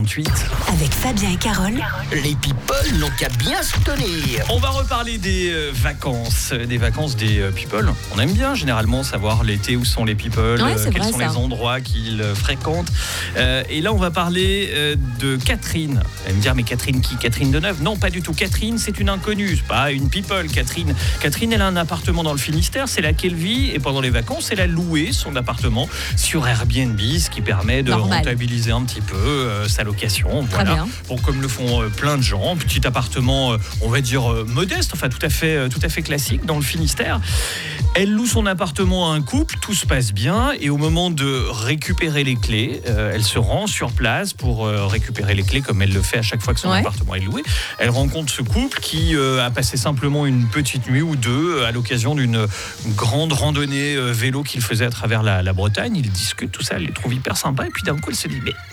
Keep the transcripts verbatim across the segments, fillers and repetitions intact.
Avec Fabien et Carole, les people n'ont qu'à bien se tenir. On va reparler des euh, vacances, des vacances des euh, people. On aime bien généralement savoir l'été où sont les people, ouais, euh, quels vrai, sont ça. les endroits qu'ils euh, fréquentent. Euh, et là, on va parler euh, de Catherine. Vous allez me dire, mais Catherine qui Catherine Deneuve? Non, pas du tout. Catherine, c'est une inconnue, c'est pas une people. Catherine, Catherine, elle a un appartement dans le Finistère, c'est là qu'elle vit. Et pendant les vacances, elle a loué son appartement sur Airbnb, ce qui permet de Normal. rentabiliser un petit peu euh, sa location. Très Voilà. bien. Bon, comme le font euh, plein de gens, petit appartement, euh, on va dire euh, modeste, enfin tout à fait, euh, tout à fait classique dans le Finistère. Elle loue son appartement à un couple, tout se passe bien, et au moment de récupérer les clés, euh, elle se rend sur place pour euh, récupérer les clés, comme elle le fait à chaque fois que son Ouais. appartement est loué. Elle rencontre ce couple qui euh, a passé simplement une petite nuit ou deux euh, à l'occasion d'une grande randonnée euh, vélo qu'il faisait à travers la, la Bretagne. Ils discutent, tout ça, elle les trouve hyper sympas, et puis d'un coup elle se dit, mais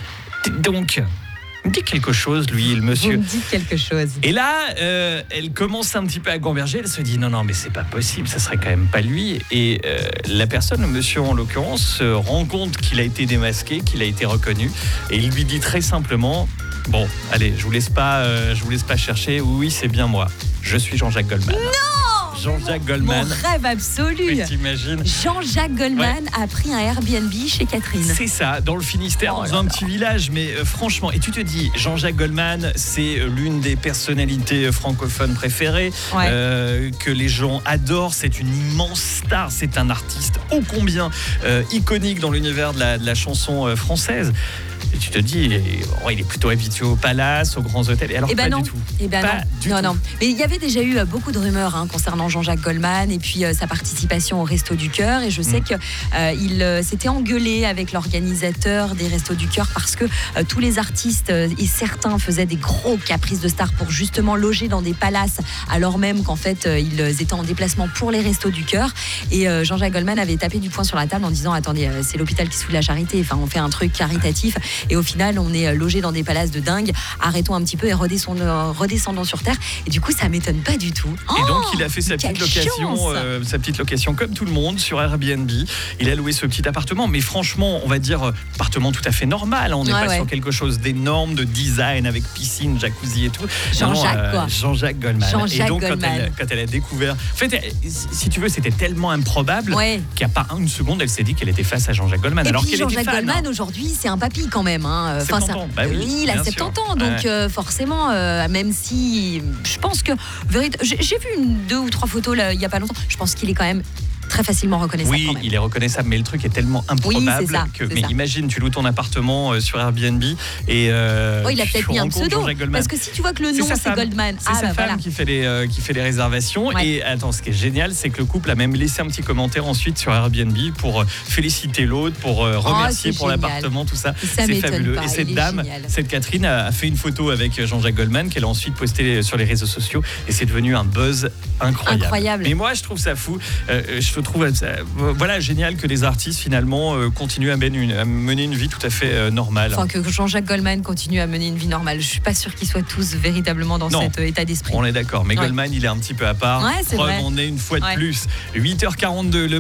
donc, il me dit quelque chose, lui, le Vous monsieur. me dites quelque chose. Et là, euh, elle commence un petit peu à gamberger. Elle se dit non, non, mais c'est pas possible, ça serait quand même pas lui. Et euh, la personne, le monsieur en l'occurrence, se rend compte qu'il a été démasqué, qu'il a été reconnu. Et il lui dit très simplement bon, allez, je vous laisse pas, euh, je vous laisse pas chercher. Oui, oui, c'est bien moi. Je suis Jean-Jacques Goldman. Non, Jean-Jacques Goldman. Mon rêve absolu. Oui, t'imagines. Jean-Jacques Goldman a pris un Airbnb chez Catherine. C'est ça, dans le Finistère, Oh dans là un là. petit village. Mais euh, franchement, et tu te dis, Jean-Jacques Goldman, c'est euh, l'une des personnalités francophones préférées, Ouais. euh, que les gens adorent. C'est une immense star. C'est un artiste ô combien euh, iconique dans l'univers de la, de la chanson euh, française. Et tu te dis, oh, il est plutôt habitué au palace, aux grands hôtels. Et alors, Eh ben pas non. du tout. Eh ben Pas non. du non, tout. non. Mais il y avait déjà eu euh, beaucoup de rumeurs hein, concernant Jean-Jacques Goldman et puis euh, sa participation au Resto du Cœur. Et je sais Mm. que euh, il euh, s'était engueulé avec l'organisateur des Restos du Cœur parce que euh, tous les artistes euh, et certains faisaient des gros caprices de stars pour justement loger dans des palaces, alors même qu'en fait euh, ils étaient en déplacement pour les Restos du Cœur. Et euh, Jean-Jacques Goldman avait tapé du poing sur la table en disant attendez, euh, c'est l'hôpital qui se fout de la charité. Enfin, on fait un truc caritatif et au final on est logé dans des palaces de dingue. Arrêtons un petit peu et redescendons, redescendons sur terre. Et du coup, ça m'étonne pas du tout. Et donc, il a fait sa quelle petite location, chance. euh, sa petite location comme tout le monde sur Airbnb. Il a loué ce petit appartement, mais franchement, on va dire euh, appartement tout à fait normal. On n'est Ouais, pas ouais. sur quelque chose d'énorme, de design avec piscine, jacuzzi et tout. Jean-Jacques, Non, euh, quoi. Jean-Jacques Goldman. Jean-Jacques et donc, quand Goldman. elle, quand elle a découvert, en fait, elle- si tu veux, c'était tellement improbable Ouais. qu'il n'y a pas une seconde, elle s'est dit qu'elle était face à Jean-Jacques Goldman. Et alors puis qu'elle était Jean-Jacques fan. Goldman hein. aujourd'hui c'est un papy quand même hein. Enfin, soixante ça- ans, bah oui, il a bien soixante-dix sûr. ans donc Ouais. euh, forcément euh, même si je pense que vérit- j'ai, j'ai vu une, deux ou trois photos là, il y a pas longtemps, je pense qu'il est quand même très facilement reconnaissable Oui, quand même. il est reconnaissable, mais le truc est tellement improbable c'est ça, que. c'est Mais ça. imagine, tu loues ton appartement euh, sur Airbnb et. euh, Oh, il a tu peut-être mis un rencontres pseudo Jean-Jacques Goldman. parce que si tu vois que le C'est nom sa c'est femme. Goldman, C'est ah sa bah femme voilà. qui fait les euh, qui fait les réservations. Ouais. Et attends, ce qui est génial, c'est que le couple a même laissé un petit commentaire ensuite sur Airbnb pour euh, féliciter l'autre, pour euh, remercier Oh, c'est pour génial. l'appartement, tout ça. Ça C'est m'étonne fabuleux. pas, Et cette il est dame, génial. cette Catherine, a a fait une photo avec Jean-Jacques Goldman qu'elle a ensuite postée sur les réseaux sociaux et c'est devenu un buzz incroyable. Incroyable. Mais moi, je trouve ça fou. Euh, je trouve ça, voilà, génial que les artistes finalement euh, continuent à mener, une, à mener une vie tout à fait euh, normale. Enfin, que Jean-Jacques Goldman continue à mener une vie normale. Je suis pas sûre qu'ils soient tous véritablement dans Non. cet euh, état d'esprit. On est d'accord, mais Ouais. Goldman, il est un petit peu à part. Ouais, c'est Preuve vrai. en est une fois de Ouais. plus. huit heures quarante-deux, le